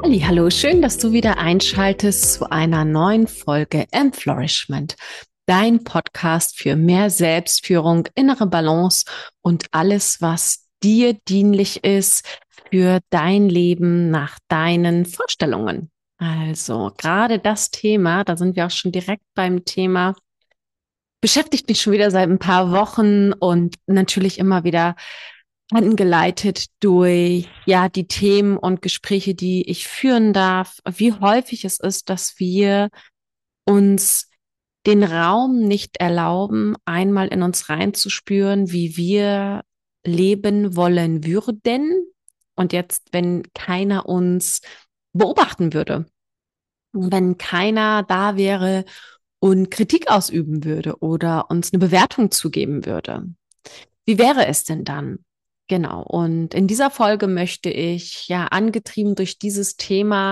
Hallo, schön, dass du wieder einschaltest zu einer neuen Folge Flourishment, dein Podcast für mehr Selbstführung, innere Balance und alles, was dir dienlich ist für dein Leben nach deinen Vorstellungen. Also gerade das Thema, da sind wir auch schon direkt beim Thema, beschäftigt mich schon wieder seit ein paar Wochen und natürlich immer wieder angeleitet durch ja die Themen und Gespräche, die ich führen darf, wie häufig es ist, dass wir uns den Raum nicht erlauben, einmal in uns reinzuspüren, wie wir leben wollen würden. Und jetzt, wenn keiner uns beobachten würde, wenn keiner da wäre und Kritik ausüben würde oder uns eine Bewertung zugeben würde. Wie wäre es denn dann? Genau. Und in dieser Folge möchte ich ja angetrieben durch dieses Thema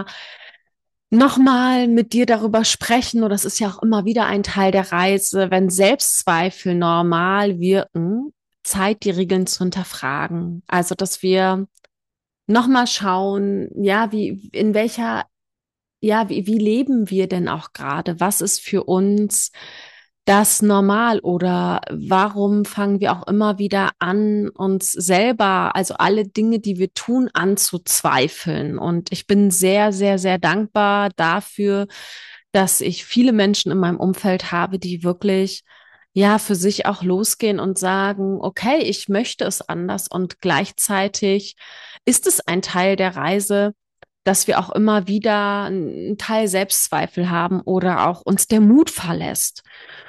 nochmal mit dir darüber sprechen. Und das ist ja auch immer wieder ein Teil der Reise, wenn Selbstzweifel normal wirken, Zeit, die Regeln zu hinterfragen. Also, dass wir nochmal schauen, ja, in welcher ja, wie leben wir denn auch gerade? Was ist für uns das normal? Oder warum fangen wir auch immer wieder an, uns selber, also alle Dinge, die wir tun, anzuzweifeln? Und ich bin sehr, sehr, sehr dankbar dafür, dass ich viele Menschen in meinem Umfeld habe, die wirklich ja, für sich auch losgehen und sagen, okay, ich möchte es anders und gleichzeitig ist es ein Teil der Reise, dass wir auch immer wieder einen Teil Selbstzweifel haben oder auch uns der Mut verlässt.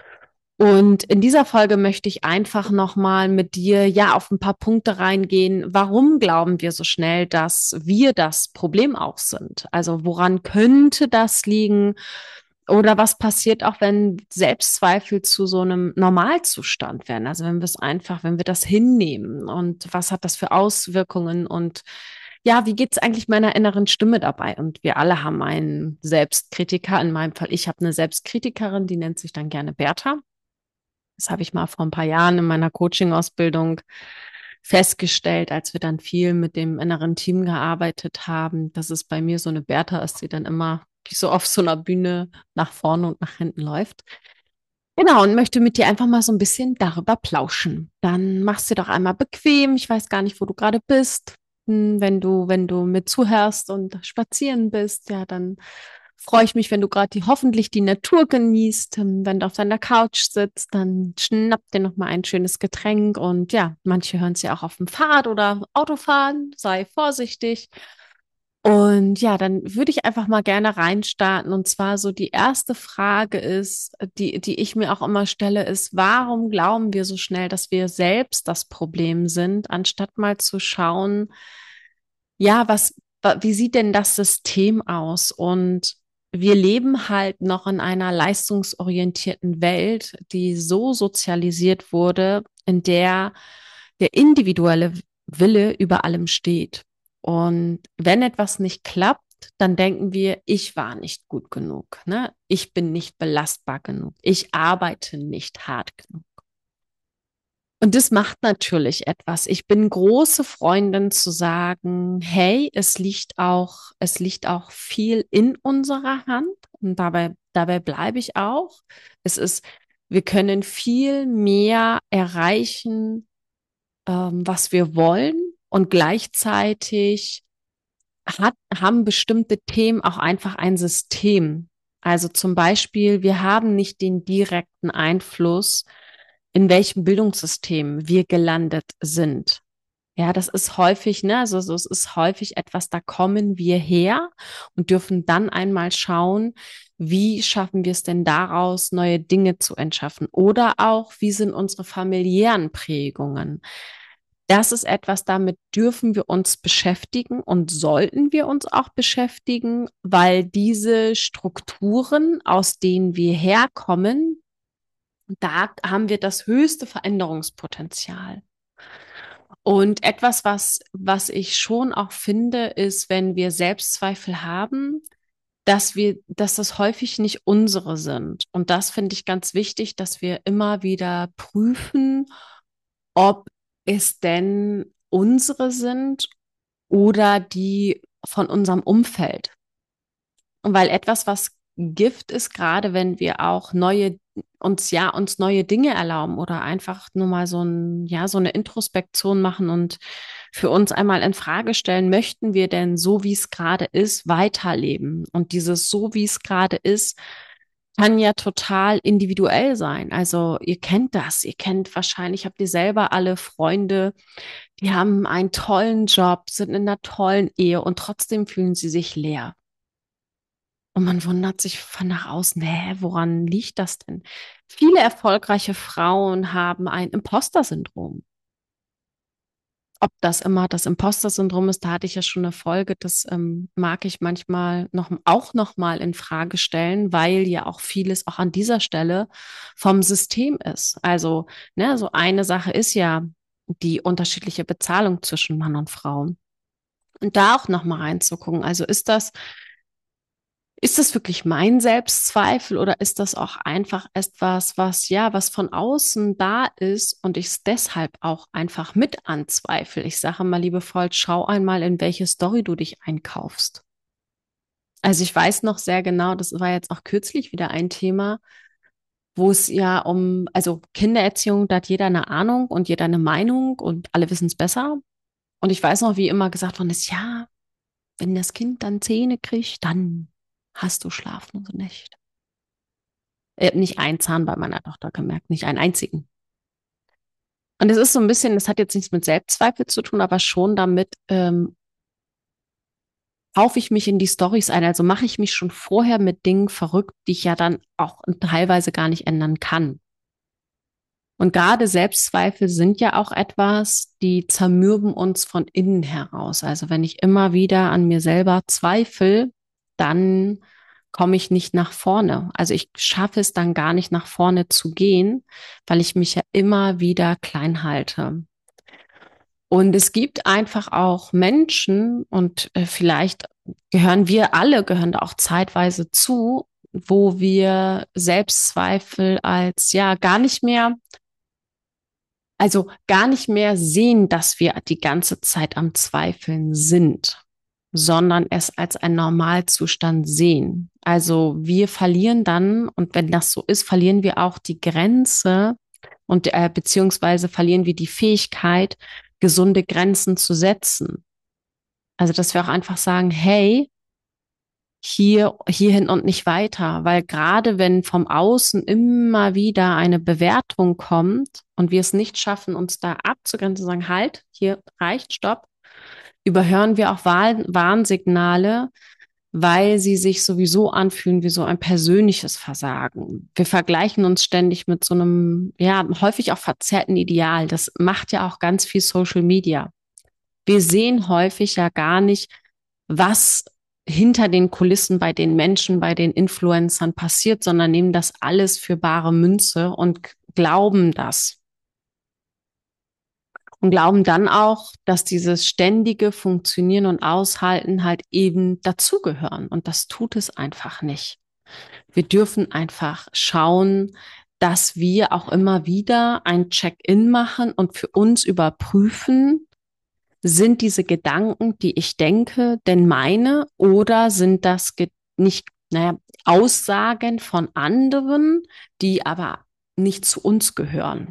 Und in dieser Folge möchte ich einfach nochmal mit dir ja auf ein paar Punkte reingehen. Warum glauben wir so schnell, dass wir das Problem auch sind? Also woran könnte das liegen? Oder was passiert auch, wenn Selbstzweifel zu so einem Normalzustand werden? Also wenn wir es einfach, wenn wir das hinnehmen und was hat das für Auswirkungen und ja, wie geht's eigentlich meiner inneren Stimme dabei? Und wir alle haben einen Selbstkritiker. In meinem Fall, ich habe eine Selbstkritikerin, die nennt sich dann gerne Bertha. Das habe ich mal vor ein paar Jahren in meiner Coaching-Ausbildung festgestellt, als wir dann viel mit dem inneren Team gearbeitet haben, dass es bei mir so eine Bertha ist, die dann immer die so auf so einer Bühne nach vorne und nach hinten läuft. Genau, und möchte mit dir einfach mal so ein bisschen darüber plauschen. Dann machst du doch einmal bequem. Ich weiß gar nicht, wo du gerade bist. Wenn du mit zuhörst und spazieren bist, ja, dann freue ich mich, wenn du gerade hoffentlich die Natur genießt. Wenn du auf deiner Couch sitzt, dann schnapp dir noch mal ein schönes Getränk. Und ja, manche hören es ja auch auf dem Fahrrad oder Autofahren. Sei vorsichtig. Und ja, dann würde ich einfach mal gerne reinstarten. Und zwar so die erste Frage ist, die ich mir auch immer stelle, ist, warum glauben wir so schnell, dass wir selbst das Problem sind, anstatt mal zu schauen, ja, wie sieht denn das System aus? Und wir leben halt noch in einer leistungsorientierten Welt, die so sozialisiert wurde, in der der individuelle Wille über allem steht. Und wenn etwas nicht klappt, dann denken wir, ich war nicht gut genug, ne? Ich bin nicht belastbar genug. Ich arbeite nicht hart genug. Und das macht natürlich etwas. Ich bin große Freundin zu sagen, hey, es liegt auch viel in unserer Hand. Und dabei bleibe ich auch. Es ist, wir können viel mehr erreichen, was wir wollen. Und gleichzeitig haben bestimmte Themen auch einfach ein System. Also zum Beispiel, wir haben nicht den direkten Einfluss, in welchem Bildungssystem wir gelandet sind. Ja, das ist häufig, ne, also es ist häufig etwas, da kommen wir her und dürfen dann einmal schauen, wie schaffen wir es denn daraus, neue Dinge zu entschaffen? Oder auch, wie sind unsere familiären Prägungen? Das ist etwas, damit dürfen wir uns beschäftigen und sollten wir uns auch beschäftigen, weil diese Strukturen, aus denen wir herkommen, da haben wir das höchste Veränderungspotenzial. Und etwas, was ich schon auch finde, ist, wenn wir Selbstzweifel haben, dass das häufig nicht unsere sind. Und das finde ich ganz wichtig, dass wir immer wieder prüfen, ob es denn unsere sind oder die von unserem Umfeld. weil etwas, was Gift ist, gerade wenn wir auch uns neue Dinge erlauben oder einfach nur mal so eine Introspektion machen und für uns einmal in Frage stellen, möchten wir denn so, wie es gerade ist, weiterleben? Und dieses so, wie es gerade ist, kann ja total individuell sein. Also ihr kennt das, ihr kennt wahrscheinlich, habt ihr selber alle Freunde, die haben einen tollen Job, sind in einer tollen Ehe und trotzdem fühlen sie sich leer. Und man wundert sich von nach außen, hä, woran liegt das denn? Viele erfolgreiche Frauen haben ein Imposter-Syndrom. Ob das immer das Imposter-Syndrom ist, da hatte ich ja schon eine Folge, das mag ich manchmal noch mal in Frage stellen, weil ja auch vieles auch an dieser Stelle vom System ist. Also, ne, so eine Sache ist ja die unterschiedliche Bezahlung zwischen Mann und Frau. Und da auch noch mal reinzugucken. Also ist das wirklich mein Selbstzweifel oder ist das auch einfach etwas, was von außen da ist und ich es deshalb auch einfach mit anzweifle? Ich sage mal liebevoll, schau einmal, in welche Story du dich einkaufst. Also ich weiß noch sehr genau, das war jetzt auch kürzlich wieder ein Thema, wo es ja also Kindererziehung, da hat jeder eine Ahnung und jeder eine Meinung und alle wissen es besser. Und ich weiß noch, wie immer gesagt worden ist, ja, wenn das Kind dann Zähne kriegt, dann hast du schlaflose Nächte. Nicht einen Zahn bei meiner Tochter gemerkt, nicht einen einzigen. Und es ist so ein bisschen, das hat jetzt nichts mit Selbstzweifel zu tun, aber schon damit, kaufe ich mich in die Storys ein. Also mache ich mich schon vorher mit Dingen verrückt, die ich ja dann auch teilweise gar nicht ändern kann. Und gerade Selbstzweifel sind ja auch etwas, die zermürben uns von innen heraus. Also wenn ich immer wieder an mir selber zweifle, dann komme ich nicht nach vorne. Also ich schaffe es dann gar nicht nach vorne zu gehen, weil ich mich ja immer wieder klein halte. Und es gibt einfach auch Menschen und vielleicht gehören da auch zeitweise zu, wo wir Selbstzweifel als ja gar nicht mehr sehen, dass wir die ganze Zeit am Zweifeln sind, sondern es als einen Normalzustand sehen. Also wir verlieren dann, und wenn das so ist, verlieren wir auch die Grenze und beziehungsweise verlieren wir die Fähigkeit, gesunde Grenzen zu setzen. Also dass wir auch einfach sagen, hey, hierhin und nicht weiter, weil gerade wenn vom Außen immer wieder eine Bewertung kommt und wir es nicht schaffen, uns da abzugrenzen, zu sagen, halt, hier reicht, stopp, überhören wir auch Warnsignale, weil sie sich sowieso anfühlen wie so ein persönliches Versagen. Wir vergleichen uns ständig mit so einem, ja, häufig auch verzerrten Ideal. Das macht ja auch ganz viel Social Media. Wir sehen häufig ja gar nicht, was hinter den Kulissen bei den Menschen, bei den Influencern passiert, sondern nehmen das alles für bare Münze und glauben das. Und glauben dann auch, dass dieses ständige Funktionieren und Aushalten halt eben dazugehören. Und das tut es einfach nicht. Wir dürfen einfach schauen, dass wir auch immer wieder ein Check-in machen und für uns überprüfen, sind diese Gedanken, die ich denke, denn meine oder sind das nicht, Aussagen von anderen, die aber nicht zu uns gehören?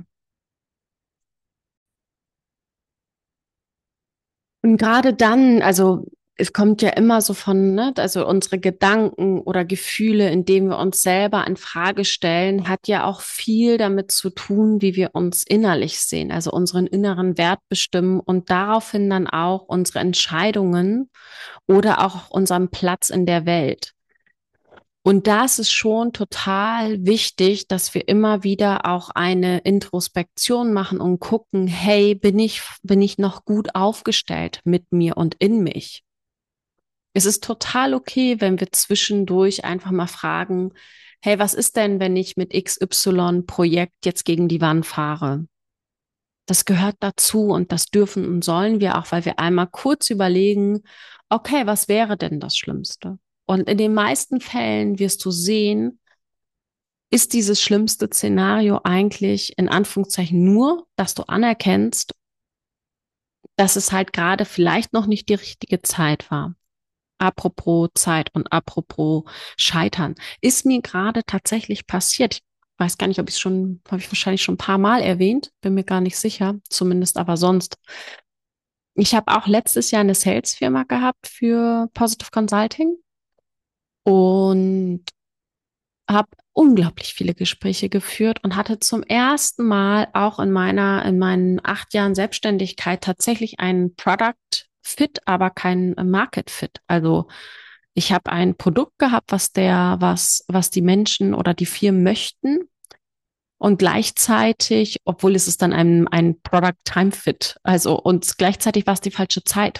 Und gerade dann, also es kommt ja immer so von, ne, also unsere Gedanken oder Gefühle, indem wir uns selber in Frage stellen, hat ja auch viel damit zu tun, wie wir uns innerlich sehen, also unseren inneren Wert bestimmen und daraufhin dann auch unsere Entscheidungen oder auch unseren Platz in der Welt. Und da ist es schon total wichtig, dass wir immer wieder auch eine Introspektion machen und gucken, hey, bin ich noch gut aufgestellt mit mir und in mich? Es ist total okay, wenn wir zwischendurch einfach mal fragen, hey, was ist denn, wenn ich mit XY-Projekt jetzt gegen die Wand fahre? Das gehört dazu und das dürfen und sollen wir auch, weil wir einmal kurz überlegen, okay, was wäre denn das Schlimmste? Und in den meisten Fällen wirst du sehen, ist dieses schlimmste Szenario eigentlich in Anführungszeichen nur, dass du anerkennst, dass es halt gerade vielleicht noch nicht die richtige Zeit war. apropos Zeit und apropos Scheitern, ist mir gerade tatsächlich passiert. Ich weiß gar nicht, habe ich wahrscheinlich schon ein paar Mal erwähnt, bin mir gar nicht sicher, zumindest aber sonst. Ich habe auch letztes Jahr eine Sales-Firma gehabt für Positive Consulting und habe unglaublich viele Gespräche geführt und hatte zum ersten Mal auch in meinen 8 Jahren Selbstständigkeit tatsächlich einen Product Fit, aber kein Market Fit. Also ich habe ein Produkt gehabt, was die Menschen oder die Firmen möchten. Und gleichzeitig, obwohl es ist dann ein Product Time Fit, also und gleichzeitig war es die falsche Zeit,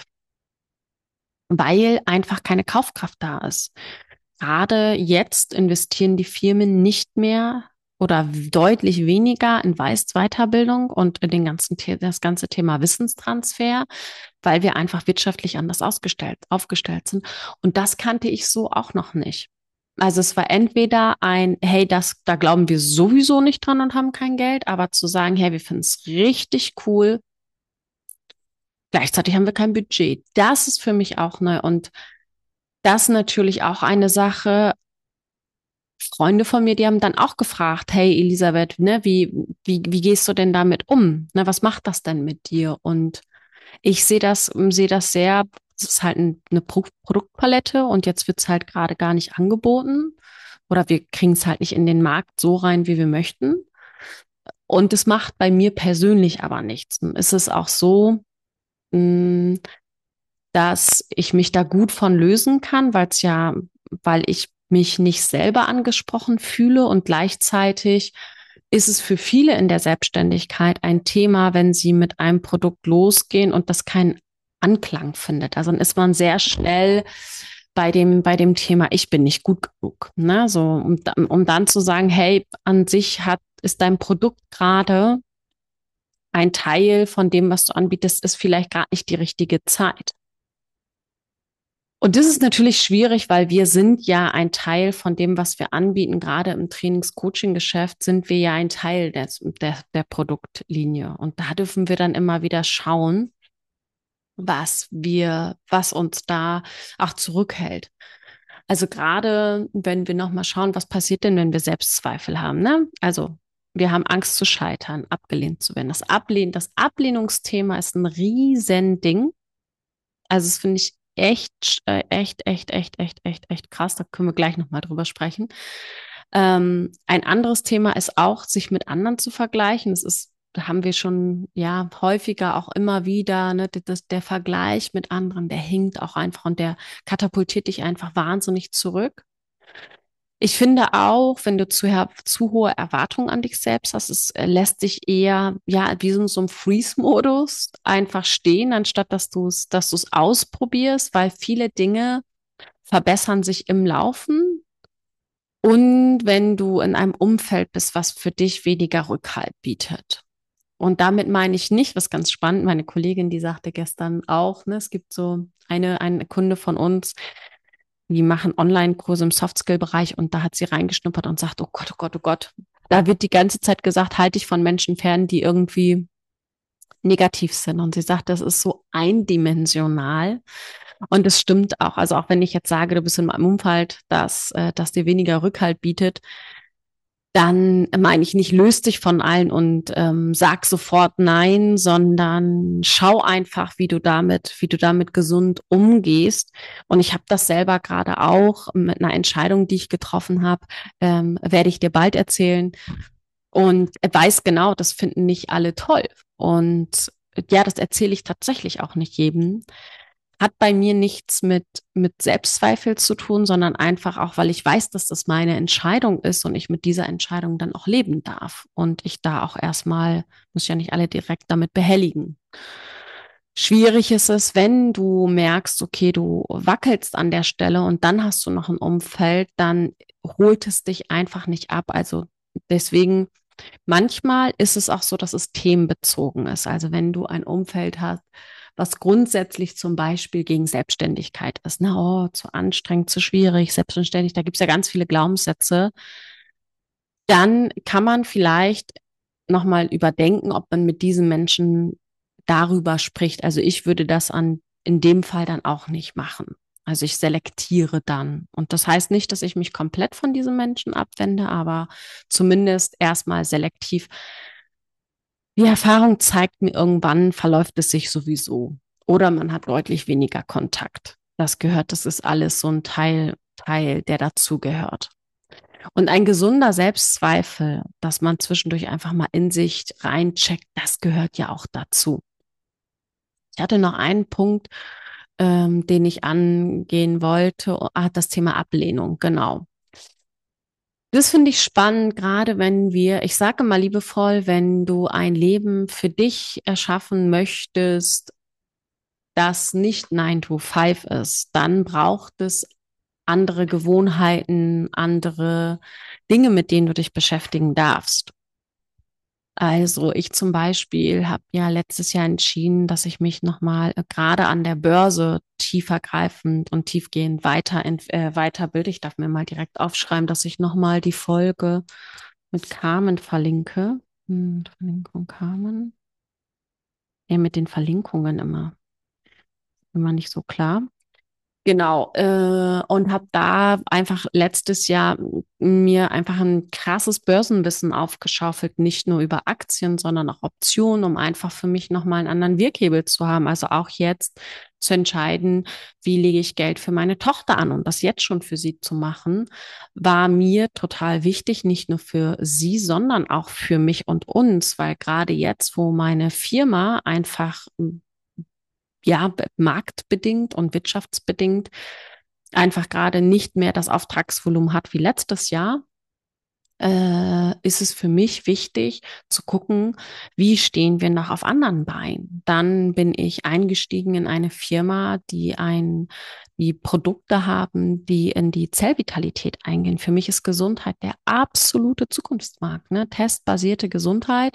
weil einfach keine Kaufkraft da ist. Gerade jetzt investieren die Firmen nicht mehr oder deutlich weniger in Weiterbildung und in das ganze Thema Wissenstransfer, weil wir einfach wirtschaftlich anders aufgestellt sind. Und das kannte ich so auch noch nicht. Also es war entweder hey, da glauben wir sowieso nicht dran und haben kein Geld, aber zu sagen, hey, wir finden es richtig cool, gleichzeitig haben wir kein Budget. Das ist für mich auch neu und das natürlich auch eine Sache. Freunde von mir, die haben dann auch gefragt, hey Elisabeth, ne, wie gehst du denn damit um? Ne, was macht das denn mit dir? Und ich sehe das sehr, es ist halt eine Produktpalette und jetzt wird es halt gerade gar nicht angeboten oder wir kriegen es halt nicht in den Markt so rein, wie wir möchten. Und es macht bei mir persönlich aber nichts. Es ist auch so, mh, dass ich mich da gut von lösen kann, weil ich mich nicht selber angesprochen fühle und gleichzeitig ist es für viele in der Selbstständigkeit ein Thema, wenn sie mit einem Produkt losgehen und das keinen Anklang findet. Also dann ist man sehr schnell bei dem Thema, ich bin nicht gut genug. Ne? So, um dann zu sagen, hey, ist dein Produkt gerade ein Teil von dem, was du anbietest, ist vielleicht gerade nicht die richtige Zeit. Und das ist natürlich schwierig, weil wir sind ja ein Teil von dem, was wir anbieten. Gerade im Trainings-Coaching-Geschäft sind wir ja ein Teil der Produktlinie. Und da dürfen wir dann immer wieder schauen, was uns da auch zurückhält. Also gerade, wenn wir nochmal schauen, was passiert denn, wenn wir Selbstzweifel haben, ne? Also wir haben Angst zu scheitern, abgelehnt zu werden. Das Ablehnungsthema ist ein Riesending. Also das finde ich echt krass. Da können wir gleich nochmal drüber sprechen. Ein anderes Thema ist auch, sich mit anderen zu vergleichen. Da haben wir schon ja häufiger auch immer wieder, ne, der Vergleich mit anderen, der hinkt auch einfach und der katapultiert dich einfach wahnsinnig zurück. Ich finde auch, wenn du zu hohe Erwartungen an dich selbst hast, es lässt dich eher, ja, wie so ein Freeze-Modus einfach stehen, anstatt dass du es ausprobierst, weil viele Dinge verbessern sich im Laufen. Und wenn du in einem Umfeld bist, was für dich weniger Rückhalt bietet. Und damit meine ich nicht, was ganz spannend, meine Kollegin, die sagte gestern auch, ne, es gibt so eine Kunde von uns, die machen Online-Kurse im Soft-Skill-Bereich und da hat sie reingeschnuppert und sagt, oh Gott, oh Gott, oh Gott. Da wird die ganze Zeit gesagt, halte dich von Menschen fern, die irgendwie negativ sind. Und sie sagt, das ist so eindimensional. Und es stimmt auch. Also auch wenn ich jetzt sage, du bist in einem Umfeld, das dir weniger Rückhalt bietet, dann meine ich nicht, löst dich von allen und sag sofort nein, sondern schau einfach, wie du damit gesund umgehst. Und ich habe das selber gerade auch mit einer Entscheidung, die ich getroffen habe, werde ich dir bald erzählen. Und weiß genau, das finden nicht alle toll. Und ja, das erzähle ich tatsächlich auch nicht jedem. Hat bei mir nichts mit Selbstzweifel zu tun, sondern einfach auch, weil ich weiß, dass das meine Entscheidung ist und ich mit dieser Entscheidung dann auch leben darf. Und ich da auch erstmal, muss ja nicht alle direkt damit behelligen. Schwierig ist es, wenn du merkst, okay, du wackelst an der Stelle und dann hast du noch ein Umfeld, dann holt es dich einfach nicht ab. Also deswegen, manchmal ist es auch so, dass es themenbezogen ist. Also wenn du ein Umfeld hast, was grundsätzlich zum Beispiel gegen Selbstständigkeit ist. Na, oh, zu anstrengend, zu schwierig, selbstständig, da gibt es ja ganz viele Glaubenssätze. Dann kann man vielleicht nochmal überdenken, ob man mit diesen Menschen darüber spricht. Also ich würde in dem Fall dann auch nicht machen. Also ich selektiere dann. Und das heißt nicht, dass ich mich komplett von diesem Menschen abwende, aber zumindest erstmal selektiv. Die Erfahrung zeigt mir, irgendwann verläuft es sich sowieso. Oder man hat deutlich weniger Kontakt. Das ist alles so ein Teil, der dazugehört. Und ein gesunder Selbstzweifel, dass man zwischendurch einfach mal in sich reincheckt, das gehört ja auch dazu. Ich hatte noch einen Punkt, den ich angehen wollte, das Thema Ablehnung, genau. Das finde ich spannend, gerade wenn ich sage mal liebevoll, wenn du ein Leben für dich erschaffen möchtest, das nicht 9 to 5 ist, dann braucht es andere Gewohnheiten, andere Dinge, mit denen du dich beschäftigen darfst. Also ich zum Beispiel habe ja letztes Jahr entschieden, dass ich mich nochmal gerade an der Börse tiefergreifend und tiefgehend weiterbilde. Ich darf mir mal direkt aufschreiben, dass ich nochmal die Folge mit Carmen verlinke. Verlinkung Carmen. Ja, mit den Verlinkungen immer nicht so klar. Genau, und habe da einfach letztes Jahr mir einfach ein krasses Börsenwissen aufgeschaufelt, nicht nur über Aktien, sondern auch Optionen, um einfach für mich nochmal einen anderen Wirkhebel zu haben. Also auch jetzt zu entscheiden, wie lege ich Geld für meine Tochter an und das jetzt schon für sie zu machen, war mir total wichtig, nicht nur für sie, sondern auch für mich und uns, weil gerade jetzt, wo meine Firma einfach ja, marktbedingt und wirtschaftsbedingt einfach gerade nicht mehr das Auftragsvolumen hat wie letztes Jahr, ist es für mich wichtig zu gucken, wie stehen wir noch auf anderen Beinen. Dann bin ich eingestiegen in eine Firma, die Produkte haben, die in die Zellvitalität eingehen. Für mich ist Gesundheit der absolute Zukunftsmarkt, ne? Testbasierte Gesundheit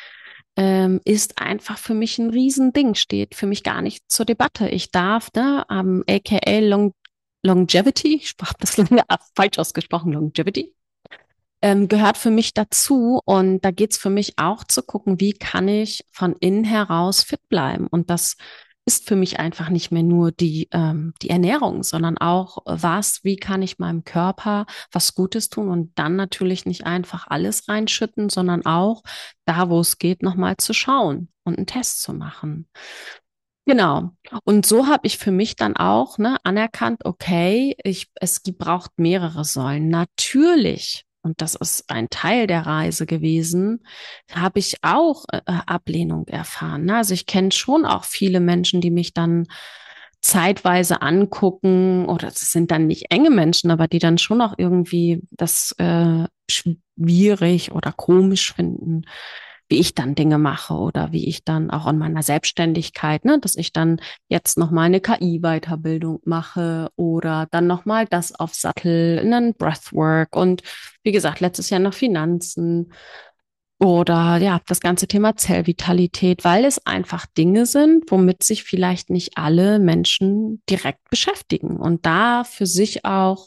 ist einfach für mich ein Riesending, steht für mich gar nicht zur Debatte. Ich darf, ne, aka Longevity, ich habe das lange falsch ausgesprochen, Longevity, gehört für mich dazu. Und da geht's für mich auch zu gucken, wie kann ich von innen heraus fit bleiben. Und das ist für mich einfach nicht mehr nur die Ernährung, sondern auch wie kann ich meinem Körper was Gutes tun und dann natürlich nicht einfach alles reinschütten, sondern auch da, wo es geht, nochmal zu schauen und einen Test zu machen. Genau. Und so habe ich für mich dann auch anerkannt, okay, braucht mehrere Säulen. Natürlich, und das ist ein Teil der Reise gewesen, habe ich auch Ablehnung erfahren. Ne? Also ich kenne schon auch viele Menschen, die mich dann zeitweise angucken, oder es sind dann nicht enge Menschen, aber die dann schon auch irgendwie das schwierig oder komisch finden, wie ich dann Dinge mache oder wie ich dann auch an meiner Selbstständigkeit, ne, dass ich dann jetzt noch mal eine KI-Weiterbildung mache oder dann noch mal das auf Sattel, einen Breathwork und wie gesagt, letztes Jahr noch Finanzen oder ja, das ganze Thema Zellvitalität, weil es einfach Dinge sind, womit sich vielleicht nicht alle Menschen direkt beschäftigen und da für sich auch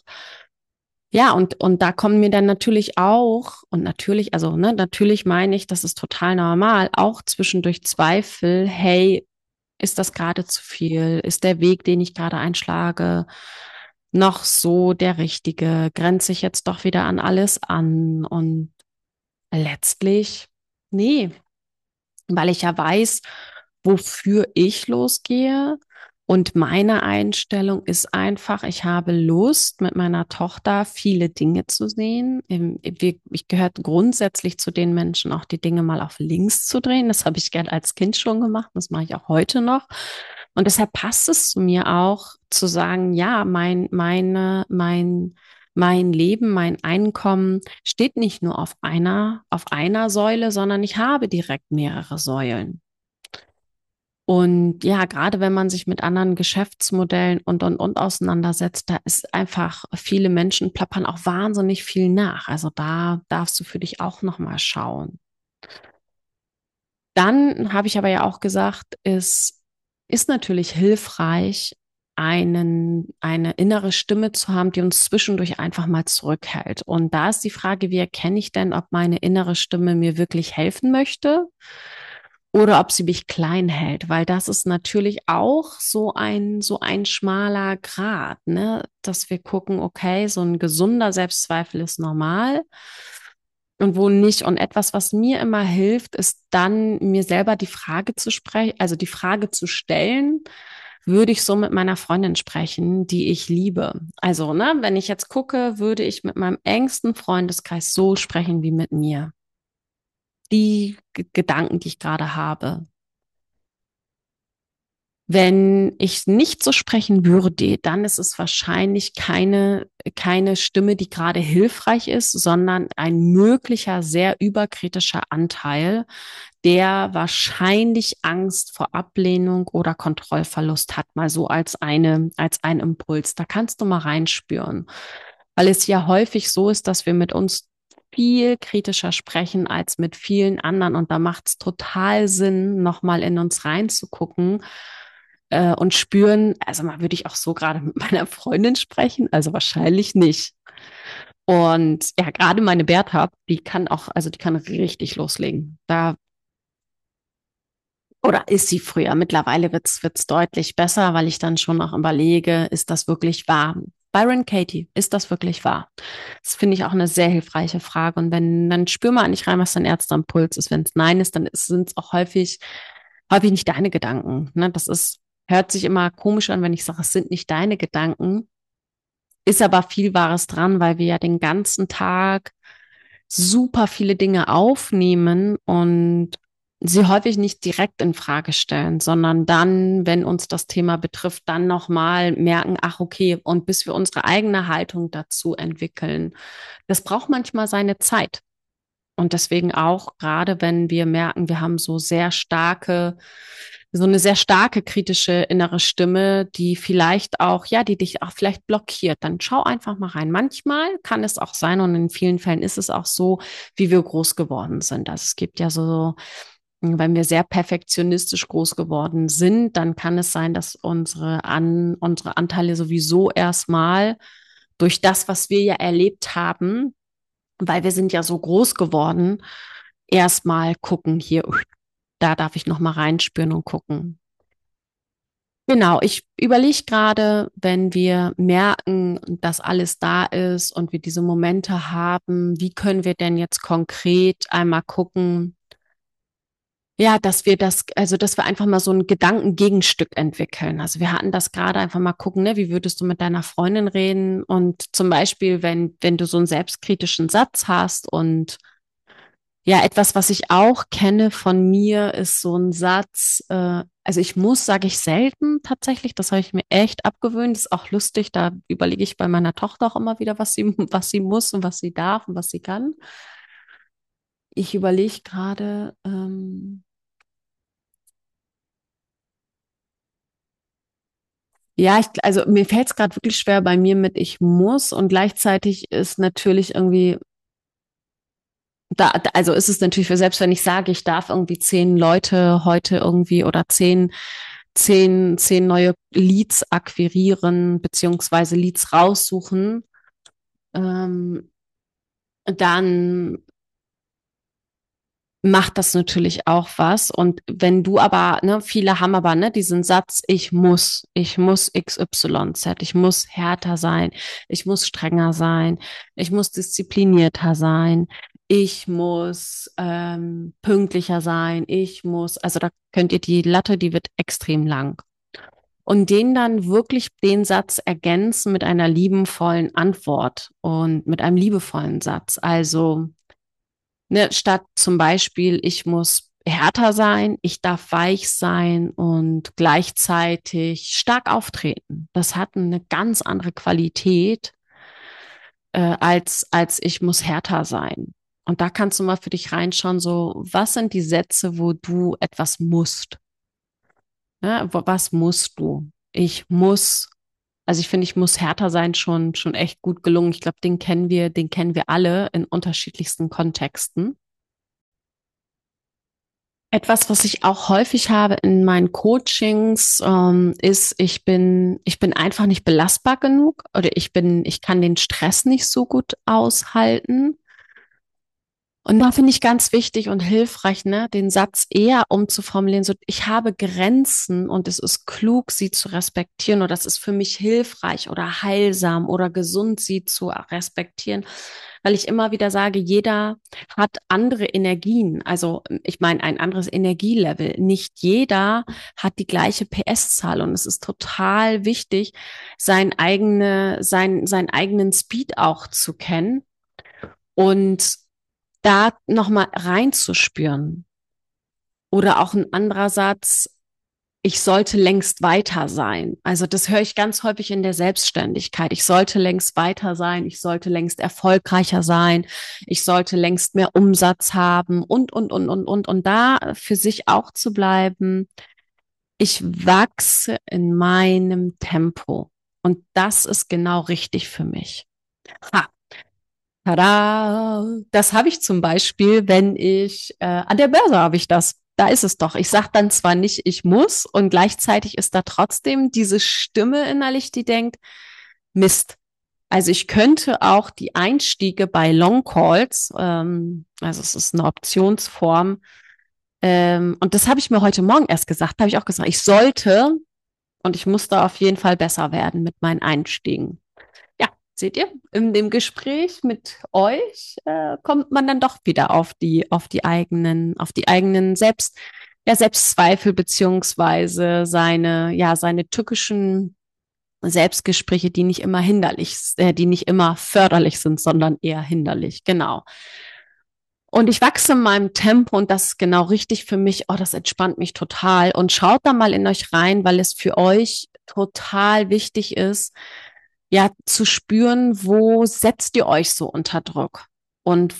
ja, und da kommen mir dann natürlich auch, und natürlich, also ne, natürlich meine ich, das ist total normal, auch zwischendurch Zweifel, hey, ist das gerade zu viel? Ist der Weg, den ich gerade einschlage, noch so der richtige? Grenze ich jetzt doch wieder an alles an? Und letztlich, nee, weil ich ja weiß, wofür ich losgehe. Und meine Einstellung ist einfach, ich habe Lust, mit meiner Tochter viele Dinge zu sehen. Ich gehöre grundsätzlich zu den Menschen, auch die Dinge mal auf links zu drehen. Das habe ich gern als Kind schon gemacht. Das mache ich auch heute noch. Und deshalb passt es zu mir auch zu sagen, ja, mein Leben, mein Einkommen steht nicht nur auf einer Säule, sondern ich habe direkt mehrere Säulen. Und ja, gerade wenn man sich mit anderen Geschäftsmodellen und auseinandersetzt, da ist einfach, viele Menschen plappern auch wahnsinnig viel nach. Also da darfst du für dich auch nochmal schauen. Dann habe ich aber ja auch gesagt, es ist natürlich hilfreich, eine innere Stimme zu haben, die uns zwischendurch einfach mal zurückhält. Und da ist die Frage, wie erkenne ich denn, ob meine innere Stimme mir wirklich helfen möchte oder ob sie mich klein hält, weil das ist natürlich auch so ein schmaler Grat, ne, dass wir gucken, okay, so ein gesunder Selbstzweifel ist normal und wo nicht. Und etwas, was mir immer hilft, ist dann mir selber die Frage zu sprechen, also die Frage zu stellen, würde ich so mit meiner Freundin sprechen, die ich liebe? Also, ne, wenn ich jetzt gucke, würde ich mit meinem engsten Freundeskreis so sprechen wie mit mir. Die Gedanken, die ich gerade habe. Wenn ich nicht so sprechen würde, dann ist es wahrscheinlich keine Stimme, die gerade hilfreich ist, sondern ein möglicher, sehr überkritischer Anteil, der wahrscheinlich Angst vor Ablehnung oder Kontrollverlust hat, mal so als ein Impuls. Da kannst du mal reinspüren, weil es ja häufig so ist, dass wir mit uns viel kritischer sprechen als mit vielen anderen. Und da macht es total Sinn, nochmal in uns reinzugucken und spüren, also mal würde ich auch so gerade mit meiner Freundin sprechen, also wahrscheinlich nicht. Und ja, gerade meine Bertha, die kann auch, also die kann richtig loslegen. Da oder ist sie früher? Mittlerweile wird's deutlich besser, weil ich dann schon auch überlege, ist das wirklich wahr? Byron Katie, ist das wirklich wahr? Das finde ich auch eine sehr hilfreiche Frage. Und wenn, dann spür mal nicht rein, was dein erster Impuls ist. Wenn es Nein ist, dann sind es auch häufig nicht deine Gedanken. Ne? Hört sich immer komisch an, wenn ich sage, es sind nicht deine Gedanken. Ist aber viel Wahres dran, weil wir ja den ganzen Tag super viele Dinge aufnehmen und sie häufig nicht direkt in Frage stellen, sondern dann, wenn uns das Thema betrifft, dann nochmal merken, ach okay, und bis wir unsere eigene Haltung dazu entwickeln. Das braucht manchmal seine Zeit. Und deswegen auch, gerade wenn wir merken, wir haben so eine sehr starke kritische innere Stimme, die vielleicht auch, ja, die dich auch vielleicht blockiert, dann schau einfach mal rein. Manchmal kann es auch sein und in vielen Fällen ist es auch so, wie wir groß geworden sind. Also es gibt ja so, wenn wir sehr perfektionistisch groß geworden sind, dann kann es sein, dass unsere Anteile sowieso erstmal durch das, was wir ja erlebt haben, weil wir sind ja so groß geworden, erstmal gucken, hier, da darf ich noch mal reinspüren und gucken. Genau, ich überlege gerade, wenn wir merken, dass alles da ist und wir diese Momente haben, wie können wir denn jetzt konkret einmal gucken, ja, dass wir einfach mal so ein Gedankengegenstück entwickeln. Also wir hatten das gerade einfach mal gucken, ne, wie würdest du mit deiner Freundin reden? Und zum Beispiel, wenn du so einen selbstkritischen Satz hast und ja, etwas, was ich auch kenne von mir, ist so ein Satz, also ich muss, sage ich selten tatsächlich, das habe ich mir echt abgewöhnt, ist auch lustig, da überlege ich bei meiner Tochter auch immer wieder, was sie muss und was sie darf und was sie kann. Ich überlege gerade, ja, also mir fällt es gerade wirklich schwer bei mir mit ich muss und gleichzeitig ist natürlich irgendwie also ist es natürlich für selbst wenn ich sage, ich darf irgendwie 10 Leute heute irgendwie oder zehn neue Leads akquirieren, beziehungsweise Leads raussuchen, ähm, dann macht das natürlich auch was. Und wenn du aber, ne, viele haben aber, ne, diesen Satz, ich muss XYZ, ich muss härter sein, ich muss strenger sein, ich muss disziplinierter sein, ich muss pünktlicher sein, also da könnt ihr die Latte, die wird extrem lang. Und den dann wirklich den Satz ergänzen mit einer liebenvollen Antwort und mit einem liebevollen Satz. Also, ne, statt zum Beispiel, ich muss härter sein, ich darf weich sein und gleichzeitig stark auftreten. Das hat eine ganz andere Qualität, als ich muss härter sein. Und da kannst du mal für dich reinschauen, so, was sind die Sätze, wo du etwas musst? Ja, was musst du? Also ich finde, ich muss härter sein, schon echt gut gelungen. Ich glaube, den kennen wir alle in unterschiedlichsten Kontexten. Etwas, was ich auch häufig habe in meinen Coachings, ist, ich bin einfach nicht belastbar genug oder ich kann den Stress nicht so gut aushalten. Und da finde ich ganz wichtig und hilfreich, ne, den Satz eher umzuformulieren, so, ich habe Grenzen und es ist klug, sie zu respektieren oder es ist für mich hilfreich oder heilsam oder gesund, sie zu respektieren, weil ich immer wieder sage, jeder hat andere Energien, also ich meine ein anderes Energielevel. Nicht jeder hat die gleiche PS-Zahl und es ist total wichtig, seinen eigenen Speed auch zu kennen und da nochmal reinzuspüren. Oder auch ein anderer Satz, ich sollte längst weiter sein. Also das höre ich ganz häufig in der Selbstständigkeit. Ich sollte längst weiter sein, ich sollte längst erfolgreicher sein, ich sollte längst mehr Umsatz haben und da für sich auch zu bleiben. Ich wachse in meinem Tempo. Und das ist genau richtig für mich. Ha, tada! Das habe ich zum Beispiel, wenn ich an der Börse habe ich das. Da ist es doch. Ich sage dann zwar nicht, ich muss, und gleichzeitig ist da trotzdem diese Stimme innerlich, die denkt, Mist. Also ich könnte auch die Einstiege bei Long Calls, also es ist eine Optionsform, und das habe ich mir heute Morgen erst gesagt, habe ich auch gesagt, ich sollte und ich muss da auf jeden Fall besser werden mit meinen Einstiegen. Ja, seht ihr, in dem Gespräch mit euch kommt man dann doch wieder auf die eigenen Selbstzweifel beziehungsweise seine tückischen Selbstgespräche, die nicht immer förderlich sind, sondern eher hinderlich. Genau. Und ich wachse in meinem Tempo und das ist genau richtig für mich. Oh, das entspannt mich total. Und schaut da mal in euch rein, weil es für euch total wichtig ist, ja, zu spüren, wo setzt ihr euch so unter Druck? Und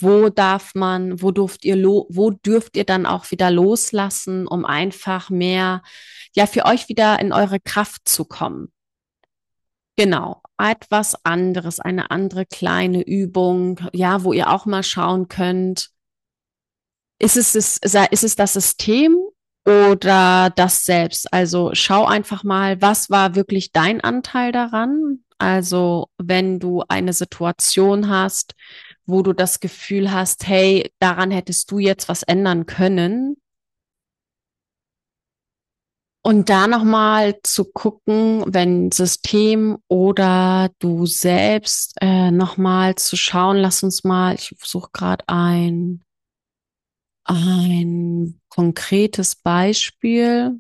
wo dürft ihr dann auch wieder loslassen, um einfach mehr, ja, für euch wieder in eure Kraft zu kommen? Genau. Etwas anderes, eine andere kleine Übung, ja, wo ihr auch mal schauen könnt, ist es das System oder das Selbst? Also schau einfach mal, was war wirklich dein Anteil daran? Also wenn du eine Situation hast, wo du das Gefühl hast, hey, daran hättest du jetzt was ändern können. Und da nochmal zu gucken, wenn System oder du selbst nochmal zu schauen, lass uns mal, ich suche gerade ein konkretes Beispiel.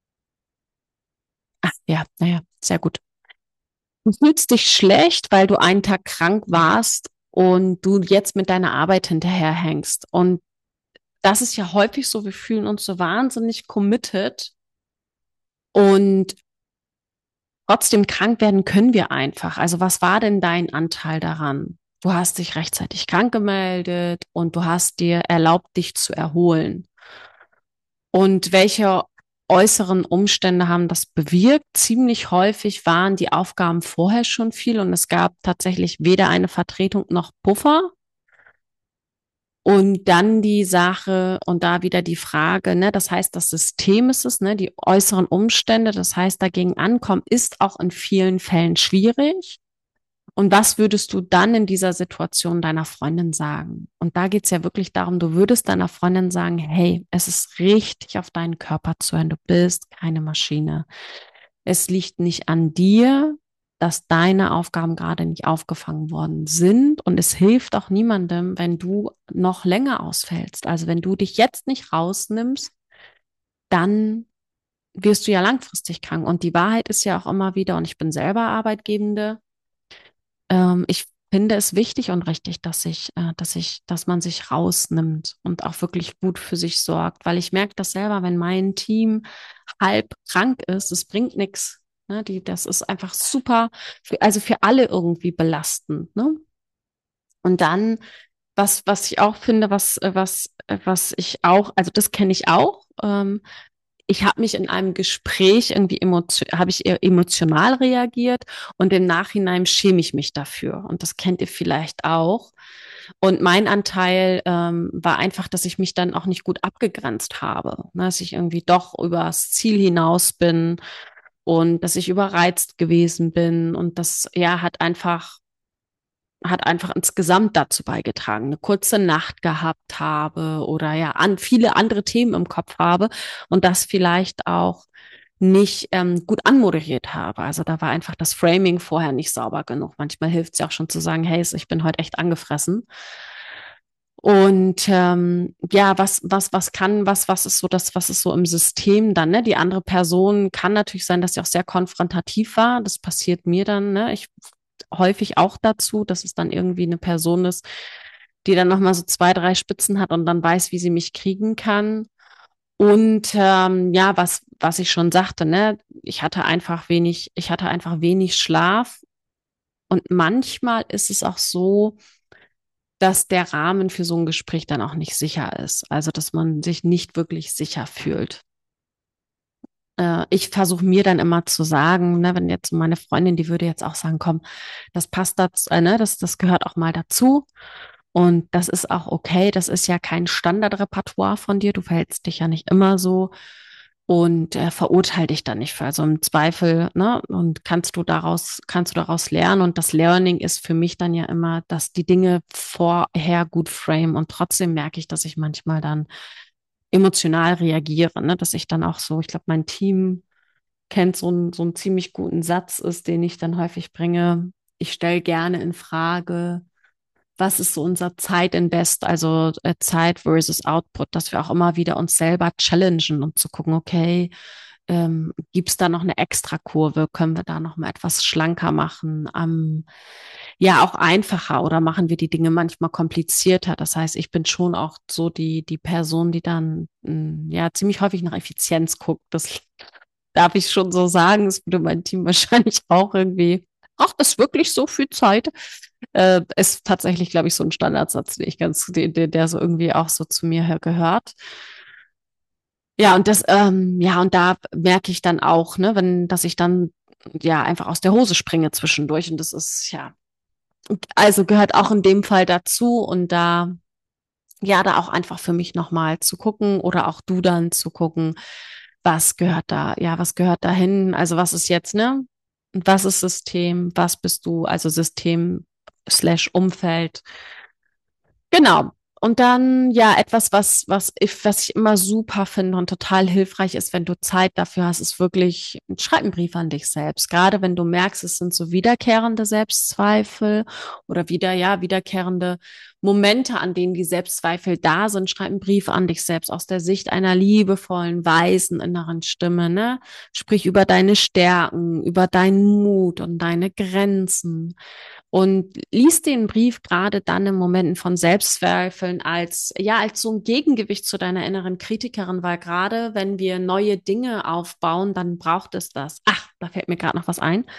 Ah, ja, naja, sehr gut. Du fühlst dich schlecht, weil du einen Tag krank warst und du jetzt mit deiner Arbeit hinterherhängst. Und das ist ja häufig so, wir fühlen uns so wahnsinnig committed und trotzdem krank werden können wir einfach. Also was war denn dein Anteil daran? Du hast dich rechtzeitig krank gemeldet und du hast dir erlaubt, dich zu erholen. Und welche äußeren Umstände haben das bewirkt? Ziemlich häufig waren die Aufgaben vorher schon viel und es gab tatsächlich weder eine Vertretung noch Puffer. Und dann die Sache und da wieder die Frage, ne, das heißt, das System ist es, ne, die äußeren Umstände, das heißt, dagegen ankommen, ist auch in vielen Fällen schwierig. Und was würdest du dann in dieser Situation deiner Freundin sagen? Und da geht's ja wirklich darum, du würdest deiner Freundin sagen, hey, es ist richtig auf deinen Körper zu hören, du bist keine Maschine. Es liegt nicht an dir, dass deine Aufgaben gerade nicht aufgefangen worden sind. Und es hilft auch niemandem, wenn du noch länger ausfällst. Also wenn du dich jetzt nicht rausnimmst, dann wirst du ja langfristig krank. Und die Wahrheit ist ja auch immer wieder, und ich bin selber Arbeitgebende, ich finde es wichtig und richtig, dass man sich rausnimmt und auch wirklich gut für sich sorgt, weil ich merke das selber, wenn mein Team halb krank ist, es bringt nichts. Ne? Das ist einfach super, also für alle irgendwie belastend. Ne? Und dann, was ich auch finde, was ich auch, also das kenne ich auch, ich habe mich in einem Gespräch habe ich eher emotional reagiert und im Nachhinein schäme ich mich dafür. Und das kennt ihr vielleicht auch. Und mein Anteil war einfach, dass ich mich dann auch nicht gut abgegrenzt habe, ne? Dass ich irgendwie doch übers Ziel hinaus bin und dass ich überreizt gewesen bin. Und das ja hat einfach hat einfach insgesamt dazu beigetragen, eine kurze Nacht gehabt habe oder ja viele andere Themen im Kopf habe und das vielleicht auch nicht gut anmoderiert habe. Also da war einfach das Framing vorher nicht sauber genug. Manchmal hilft es ja auch schon zu sagen, hey, ich bin heute echt angefressen. Und ja, was ist so das, was ist so im System dann, ne? Die andere Person kann natürlich sein, dass sie auch sehr konfrontativ war. Das passiert mir dann, ne? Ich häufig auch dazu, dass es dann irgendwie eine Person ist, die dann nochmal so zwei, drei Spitzen hat und dann weiß, wie sie mich kriegen kann. Und ja, was ich schon sagte, ne, ich hatte einfach wenig Schlaf. Und manchmal ist es auch so, dass der Rahmen für so ein Gespräch dann auch nicht sicher ist. Also, dass man sich nicht wirklich sicher fühlt. Ich versuche mir dann immer zu sagen, ne, wenn jetzt meine Freundin, die würde jetzt auch sagen, komm, das passt dazu, ne, das gehört auch mal dazu. Und das ist auch okay. Das ist ja kein Standardrepertoire von dir. Du verhältst dich ja nicht immer so und verurteil dich dann nicht für. Also im Zweifel, ne, und kannst du daraus lernen. Und das Learning ist für mich dann ja immer, dass die Dinge vorher gut frame. Und trotzdem merke ich, dass ich manchmal dann emotional reagiere, ne, dass ich dann auch so, ich glaube, mein Team kennt so einen ziemlich guten Satz ist, den ich dann häufig bringe. Ich stelle gerne in Frage, was ist so unser Zeitinvest, also Zeit versus Output, dass wir auch immer wieder uns selber challengen und zu gucken, okay, gibt es da noch eine Extrakurve? Können wir da noch mal etwas schlanker machen? Ja, auch einfacher oder machen wir die Dinge manchmal komplizierter? Das heißt, ich bin schon auch so die Person, die dann ja ziemlich häufig nach Effizienz guckt. Das darf ich schon so sagen. Das würde mein Team wahrscheinlich auch irgendwie. Braucht es wirklich so viel Zeit? Ist tatsächlich, glaube ich, so ein Standardsatz, den ich der so irgendwie auch so zu mir gehört. Ja, und ja, und da merke ich dann auch, ne, dass ich dann ja einfach aus der Hose springe zwischendurch. Und das ist, ja, also gehört auch in dem Fall dazu und da auch einfach für mich nochmal zu gucken oder auch du dann zu gucken, was gehört dahin? Also was ist jetzt, ne? Und was ist System? Was bist du? Also System slash Umfeld. Genau. Und dann ja etwas, was ich immer super finde und total hilfreich ist, wenn du Zeit dafür hast, ist wirklich, schreib einen Brief an dich selbst. Gerade wenn du merkst, es sind so wiederkehrende Selbstzweifel oder wiederkehrende Momente, an denen die Selbstzweifel da sind, schreib einen Brief an dich selbst aus der Sicht einer liebevollen, weisen inneren Stimme, ne? Sprich über deine Stärken, über deinen Mut und deine Grenzen. Und liest den Brief gerade dann in Momenten von Selbstzweifeln als so ein Gegengewicht zu deiner inneren Kritikerin, weil gerade wenn wir neue Dinge aufbauen, dann braucht es das. Ach, da fällt mir gerade noch was ein.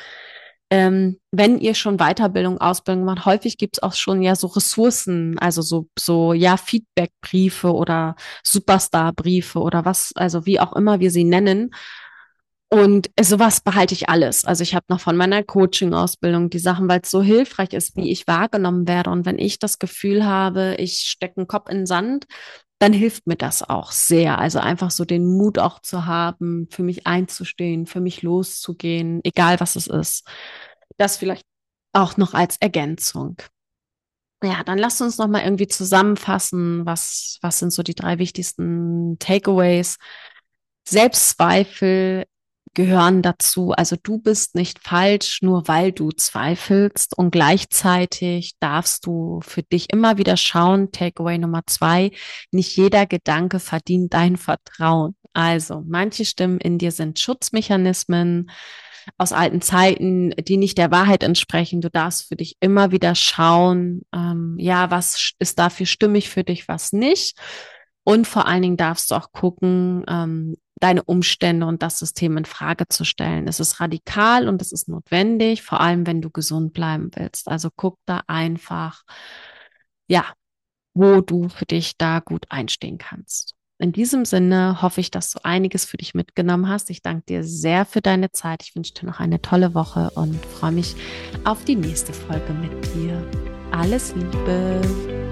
Wenn ihr schon Ausbildung macht, häufig gibt es auch schon ja so Ressourcen, also ja Feedbackbriefe oder Superstar-Briefe oder was, also wie auch immer wir sie nennen, und sowas behalte ich alles. Also ich habe noch von meiner Coaching-Ausbildung die Sachen, weil es so hilfreich ist, wie ich wahrgenommen werde. Und wenn ich das Gefühl habe, ich stecke einen Kopf in den Sand, dann hilft mir das auch sehr. Also einfach so den Mut auch zu haben, für mich einzustehen, für mich loszugehen, egal was es ist. Das vielleicht auch noch als Ergänzung. Ja, dann lasst uns noch mal irgendwie zusammenfassen, was sind so die drei wichtigsten Takeaways. Selbstzweifel gehören dazu. Also du bist nicht falsch, nur weil du zweifelst. Und gleichzeitig darfst du für dich immer wieder schauen, Takeaway Nummer 2, nicht jeder Gedanke verdient dein Vertrauen. Also manche Stimmen in dir sind Schutzmechanismen aus alten Zeiten, die nicht der Wahrheit entsprechen. Du darfst für dich immer wieder schauen, was ist dafür stimmig für dich, was nicht. Und vor allen Dingen darfst du auch gucken, deine Umstände und das System in Frage zu stellen. Es ist radikal und es ist notwendig, vor allem wenn du gesund bleiben willst. Also guck da einfach, ja, wo du für dich da gut einstehen kannst. In diesem Sinne hoffe ich, dass du einiges für dich mitgenommen hast. Ich danke dir sehr für deine Zeit. Ich wünsche dir noch eine tolle Woche und freue mich auf die nächste Folge mit dir. Alles Liebe.